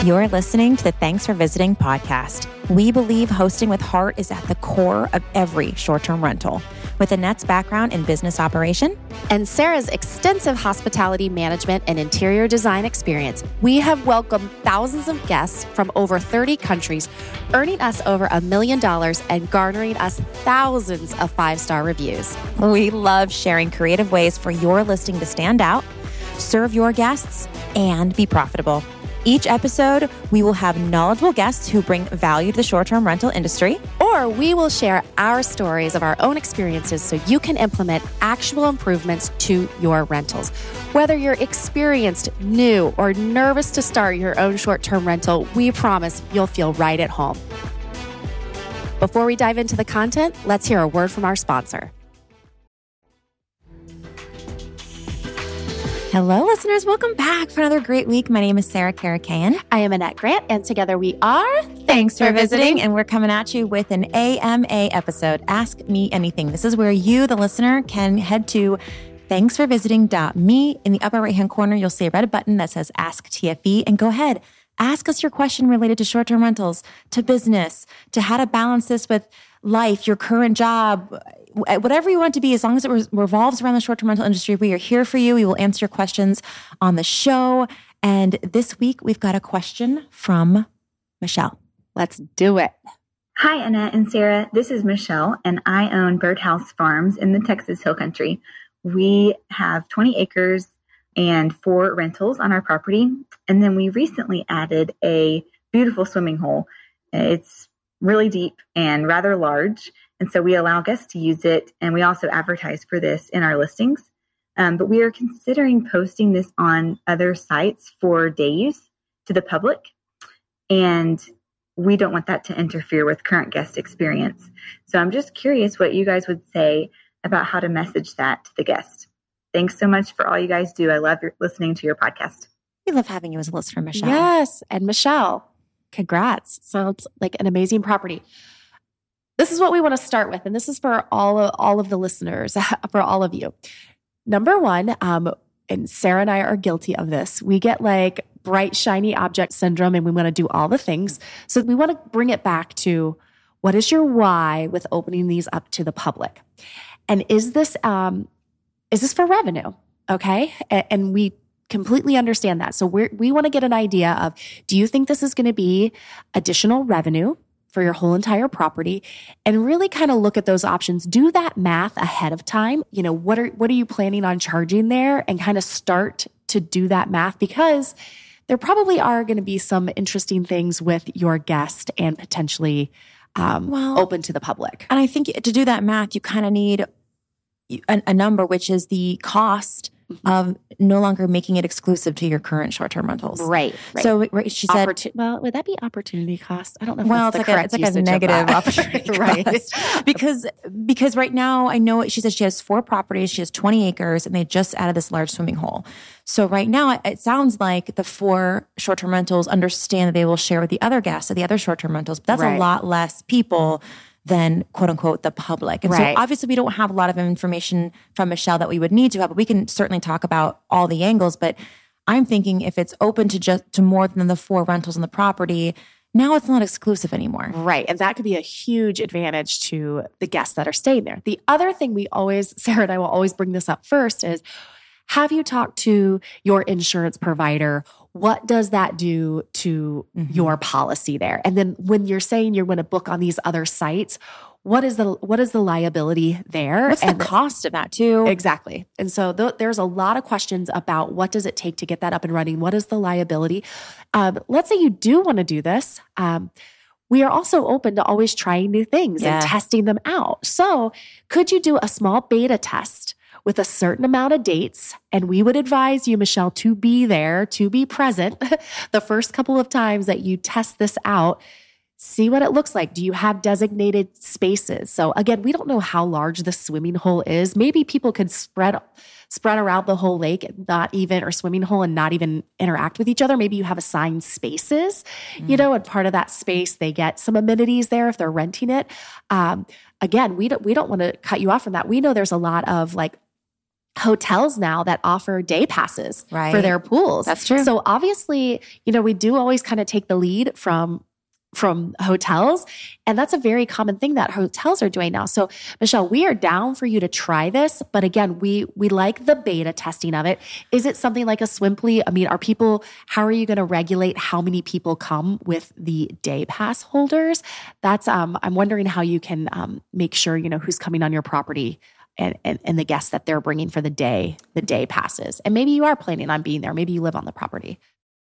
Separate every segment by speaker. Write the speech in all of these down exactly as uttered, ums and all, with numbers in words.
Speaker 1: You're listening to the Thanks for Visiting podcast. We believe hosting with heart is at the core of every short-term rental. With Annette's background in business operation
Speaker 2: and Sarah's extensive hospitality management and interior design experience, we have welcomed thousands of guests from over thirty countries, earning us over a million dollars and garnering us thousands of five-star reviews.
Speaker 1: We love sharing creative ways for your listing to stand out, serve your guests, and be profitable. Each episode, we will have knowledgeable guests who bring value to the short-term rental industry.
Speaker 2: Or we will share our stories of our own experiences so you can implement actual improvements to your rentals. Whether you're experienced, new, or nervous to start your own short-term rental, we promise you'll feel right at home. Before we dive into the content, let's hear a word from our sponsor.
Speaker 1: Hello, listeners. Welcome back for another great week. My name is Sarah Karakayan.
Speaker 2: I am Annette Grant, and together we are
Speaker 1: Thanks for Visiting, and we're coming at you with an A M A episode, Ask Me Anything. This is where you, the listener, can head to thanks for visiting dot me. In the upper right-hand corner, you'll see a red button that says Ask T F V, and go ahead. Ask us your question related to short-term rentals, to business, to how to balance this with life, your current job, whatever you want it to be, as long as it re- revolves around the short-term rental industry. We are here for you. We will answer your questions on the show. And this week, we've got a question from Michelle.
Speaker 2: Let's do it.
Speaker 3: Hi, Annette and Sarah. This is Michelle, and I own Birdhouse Farms in the Texas Hill Country. We have twenty acres and four rentals on our property. And then we recently added a beautiful swimming hole. It's really deep and rather large. And so we allow guests to use it. And we also advertise for this in our listings. Um, but we are considering posting this on other sites for day use to the public. And we don't want that to interfere with current guest experience. So I'm just curious what you guys would say about how to message that to the guest. Thanks so much for all you guys do. I love your, listening to your podcast.
Speaker 1: We love having you as a listener, Michelle.
Speaker 2: Yes. And Michelle, congrats. Sounds like an amazing property. This is what we want to start with. And this is for all of, all of the listeners, for all of you. Number one, um, and Sarah and I are guilty of this. We get like bright, shiny object syndrome and we want to do all the things. So we want to bring it back to what is your why with opening these up to the public? And is this, um, is this for revenue? Okay. And, and we completely understand that. So we we want to get an idea of, do you think this is going to be additional revenue for your whole entire property? And really kind of look at those options. Do that math ahead of time. You know, what are what are you planning on charging there? And kind of start to do that math, because there probably are going to be some interesting things with your guest and potentially um, well, open to the public.
Speaker 1: And I think to do that math, you kind of need a, a number, which is the cost mm-hmm. of no longer making it exclusive to your current short-term rentals.
Speaker 2: Right. right.
Speaker 1: So right, she said,
Speaker 2: Opportun- well, would that be opportunity cost? I don't know if
Speaker 1: well,
Speaker 2: that's
Speaker 1: it's
Speaker 2: the
Speaker 1: like
Speaker 2: correct
Speaker 1: a, it's like a negative opportunity
Speaker 2: right.
Speaker 1: cost. because, because right now I know she said she has four properties. She has twenty acres and they just added this large swimming hole. So right now it sounds like the four short-term rentals understand that they will share with the other guests of the other short-term rentals. But that's right. a lot less people than quote unquote the public. And
Speaker 2: right.
Speaker 1: so obviously we don't have a lot of information from Michelle that we would need to have, but we can certainly talk about all the angles. But I'm thinking if it's open to just to more than the four rentals on the property, now it's not exclusive anymore.
Speaker 2: Right. And that could be a huge advantage to the guests that are staying there. The other thing we always, Sarah and I will always bring this up first is, have you talked to your insurance provider? What does that do to mm-hmm. your policy there? And then when you're saying you're going to book on these other sites, what is the what is the liability there?
Speaker 1: What's
Speaker 2: and
Speaker 1: the cost of that too?
Speaker 2: Exactly. And so th- there's a lot of questions about what does it take to get that up and running? What is the liability? Um, let's say you do want to do this. Um, we are also open to always trying new things yeah. and testing them out. So could you do a small beta test with a certain amount of dates? And we would advise you, Michelle, to be there, to be present the first couple of times that you test this out. See what it looks like. Do you have designated spaces? So again, we don't know how large the swimming hole is. Maybe people could spread spread around the whole lake, not even, or swimming hole and not even interact with each other. Maybe you have assigned spaces, mm. you know, and part of that space, they get some amenities there if they're renting it. Um, again, we don't, we don't want to cut you off from that. We know there's a lot of like hotels now that offer day passes
Speaker 1: right.
Speaker 2: for their pools.
Speaker 1: That's true.
Speaker 2: So obviously, you know, we do always kind of take the lead from from hotels. And that's a very common thing that hotels are doing now. So Michelle, we are down for you to try this. But again, we we like the beta testing of it. Is it something like a Swimply? I mean, are people, how are you going to regulate how many people come with the day pass holders? That's, um, I'm wondering how you can um, make sure, you know, who's coming on your property and, and, and the guests that they're bringing for the day, the day passes. And maybe you are planning on being there. Maybe you live on the property.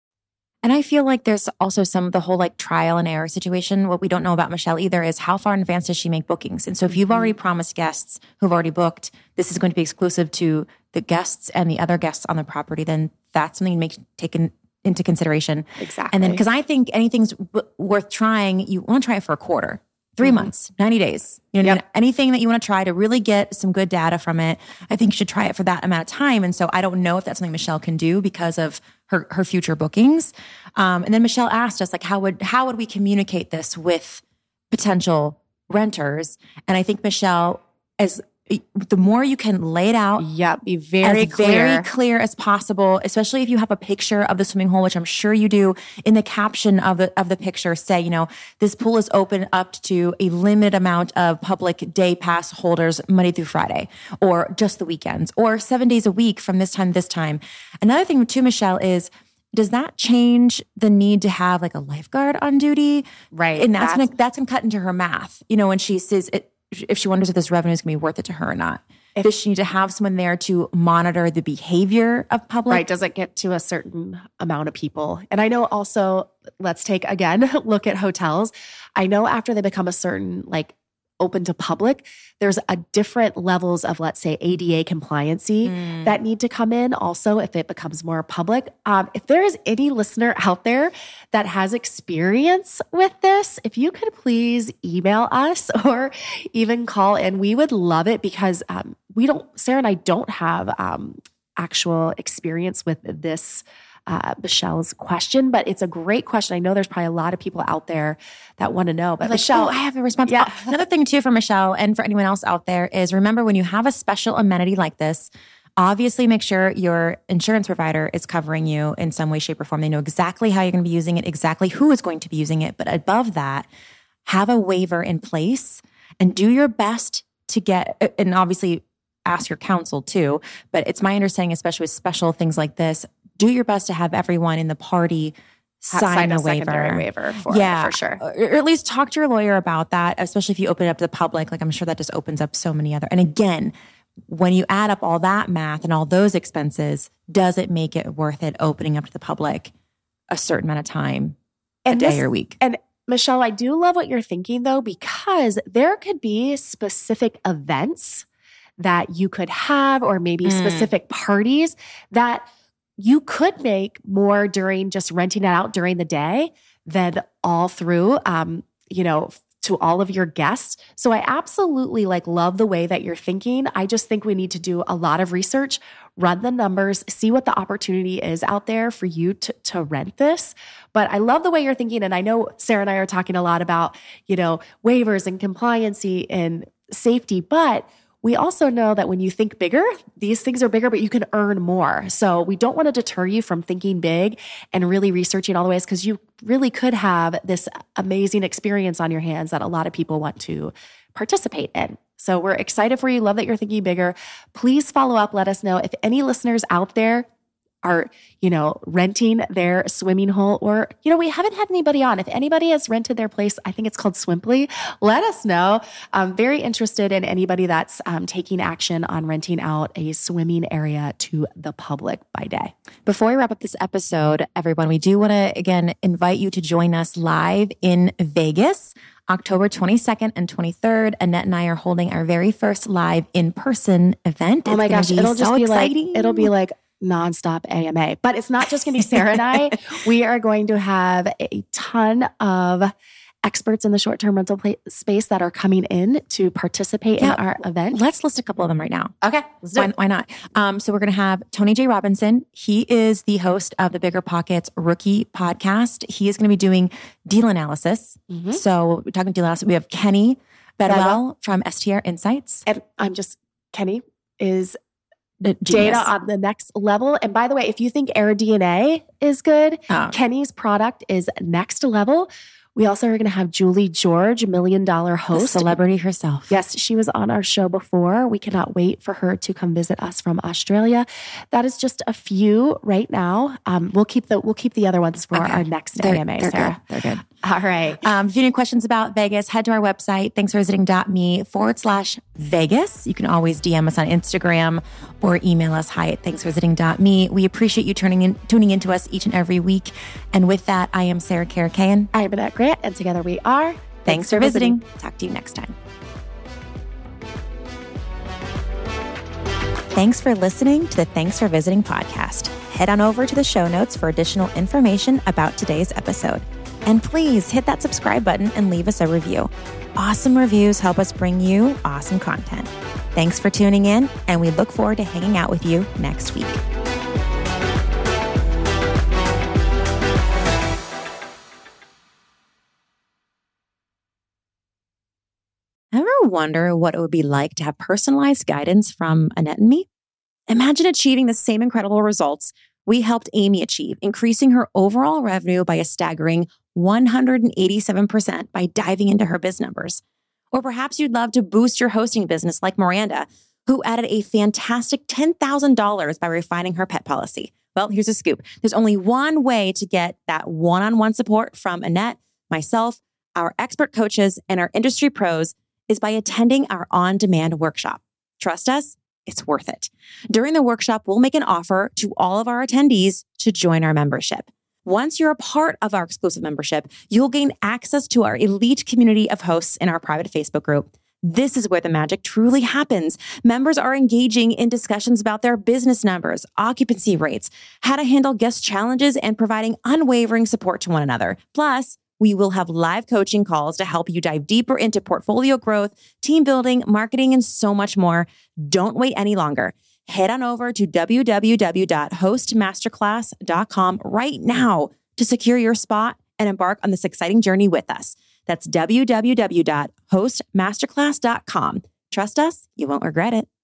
Speaker 1: And I feel like there's also some of the whole like trial and error situation. What we don't know about Michelle either is how far in advance does she make bookings? And so if you've already promised guests who've already booked, this is going to be exclusive to the guests and the other guests on the property, then that's something to make taken into consideration.
Speaker 2: Exactly.
Speaker 1: And then, because I think anything's w- worth trying, you want to try it for a quarter. Three mm-hmm. months, ninety days. You know, yep. anything that you want to try to really get some good data from it, I think you should try it for that amount of time. And so I don't know if that's something Michelle can do because of her her future bookings. Um, and then Michelle asked us, like, how would how would we communicate this with potential renters? And I think Michelle, as the more you can lay it out,
Speaker 2: yep, be very
Speaker 1: as
Speaker 2: clear.
Speaker 1: very clear as possible, especially if you have a picture of the swimming hole, which I'm sure you do. In the caption of the of the picture, say, you know, this pool is open up to a limited amount of public day pass holders Monday through Friday, or just the weekends, or seven days a week from this time to this time. Another thing too, Michelle, is does that change the need to have like a lifeguard on duty?
Speaker 2: Right,
Speaker 1: and that's,
Speaker 2: that's
Speaker 1: gonna that's gonna cut into her math. You know, when she says it. If she wonders if this revenue is going to be worth it to her or not. If, Does she need to have someone there to monitor the behavior of public?
Speaker 2: Right. Does it get to a certain amount of people? And I know also, let's take, again, look at hotels. I know after they become a certain, like, open to public, there's a different levels of, let's say, A D A compliancy mm. that need to come in also if it becomes more public. Um, if there is any listener out there that has experience with this, if you could please email us or even call in, we would love it because um, we don't, Sarah and I don't have um, actual experience with this Uh, Michelle's question, but it's a great question. I know there's probably a lot of people out there that want to know, but
Speaker 1: like,
Speaker 2: Michelle,
Speaker 1: oh, I have a response.
Speaker 2: Yeah.
Speaker 1: Oh, another thing too for Michelle and for anyone else out there is remember when you have a special amenity like this, obviously make sure your insurance provider is covering you in some way, shape, or form. They know exactly how you're going to be using it, exactly who is going to be using it. But above that, have a waiver in place and do your best to get, and obviously ask your counsel too, but it's my understanding, especially with special things like this, do your best to have everyone in the party sign,
Speaker 2: sign
Speaker 1: a
Speaker 2: a
Speaker 1: waiver.
Speaker 2: secondary waiver for
Speaker 1: yeah,
Speaker 2: it, for sure.
Speaker 1: Or at least talk to your lawyer about that, especially if you open it up to the public. Like I'm sure that just opens up so many other. And again, when you add up all that math and all those expenses, does it make it worth it opening up to the public a certain amount of time,
Speaker 2: and
Speaker 1: a
Speaker 2: this,
Speaker 1: day or week?
Speaker 2: And Michelle, I do love what you're thinking though, because there could be specific events that you could have, or maybe mm. specific parties that you could make more during just renting it out during the day than all through, um, you know, to all of your guests. So I absolutely like love the way that you're thinking. I just think we need to do a lot of research, run the numbers, see what the opportunity is out there for you to, to rent this. But I love the way you're thinking. And I know Sarah and I are talking a lot about, you know, waivers and compliancy and safety, but we also know that when you think bigger, these things are bigger, but you can earn more. So we don't want to deter you from thinking big and really researching all the ways, because you really could have this amazing experience on your hands that a lot of people want to participate in. So we're excited for you. Love that you're thinking bigger. Please follow up. Let us know if any listeners out there are, you know, renting their swimming hole, or, you know, we haven't had anybody on. If anybody has rented their place, I think it's called Swimply, let us know. I'm very interested in anybody that's um, taking action on renting out a swimming area to the public by day.
Speaker 1: Before we wrap up this episode, everyone, we do want to, again, invite you to join us live in Vegas, October twenty-second and twenty-third. Annette and I are holding our very first live in-person event.
Speaker 2: Oh my
Speaker 1: it's
Speaker 2: gosh,
Speaker 1: be
Speaker 2: it'll just
Speaker 1: so
Speaker 2: be
Speaker 1: exciting.
Speaker 2: like, it'll be like, nonstop A M A. But it's not just going to be Sarah and I. We are going to have a ton of experts in the short-term rental play- space that are coming in to participate yeah. in our event.
Speaker 1: Let's list a couple of them right now.
Speaker 2: Okay. Let's do
Speaker 1: why,
Speaker 2: it.
Speaker 1: why not? Um, so we're going to have Tony J. Robinson. He is the host of the Bigger Pockets Rookie podcast. He is going to be doing deal analysis. Mm-hmm. So we're talking deal analysis. We have Kenny Bedwell from S T R Insights.
Speaker 2: And I'm just, Kenny is data
Speaker 1: Genius.
Speaker 2: on the next level. And by the way, if you think AirDNA is good,
Speaker 1: Oh.
Speaker 2: Kenny's product is next level. We also are going to have Julie George, million dollar
Speaker 1: The
Speaker 2: host.
Speaker 1: celebrity herself.
Speaker 2: Yes, she was on our show before. We cannot wait for her to come visit us from Australia. That is just a few right now. Um, we'll keep the we'll keep the other ones for
Speaker 1: Okay.
Speaker 2: our next
Speaker 1: They're,
Speaker 2: A M A,
Speaker 1: they're
Speaker 2: Sarah.
Speaker 1: good. They're good.
Speaker 2: All right.
Speaker 1: Um, if you have any questions about Vegas, head to our website, thanks for visiting.me forward slash Vegas. You can always D M us on Instagram or email us hi at thanks for visiting.me. We appreciate you turning in, tuning into us each and every week. And with that, I am Sarah Karakayan.
Speaker 2: I'm Annette Grant, and together we are.
Speaker 1: Thanks, Thanks for visiting. visiting. Talk to you next time. Thanks for listening to the Thanks for Visiting podcast. Head on over to the show notes for additional information about today's episode. And please hit that subscribe button and leave us a review. Awesome reviews help us bring you awesome content. Thanks for tuning in, and we look forward to hanging out with you next week. Ever wonder what it would be like to have personalized guidance from Annette and me? Imagine achieving the same incredible results we helped Amy achieve, increasing her overall revenue by a staggering one hundred eighty-seven percent by diving into her biz numbers. Or perhaps you'd love to boost your hosting business like Miranda, who added a fantastic ten thousand dollars by refining her pet policy. Well, here's a scoop. There's only one way to get that one-on-one support from Annette, myself, our expert coaches, and our industry pros is by attending our on-demand workshop. Trust us, it's worth it. During the workshop, we'll make an offer to all of our attendees to join our membership. Once you're a part of our exclusive membership, you'll gain access to our elite community of hosts in our private Facebook group. This is where the magic truly happens. Members are engaging in discussions about their business numbers, occupancy rates, how to handle guest challenges, and providing unwavering support to one another. Plus, we will have live coaching calls to help you dive deeper into portfolio growth, team building, marketing, and so much more. Don't wait any longer. Head on over to w w w dot host masterclass dot com right now to secure your spot and embark on this exciting journey with us. That's w w w dot host masterclass dot com. Trust us, you won't regret it.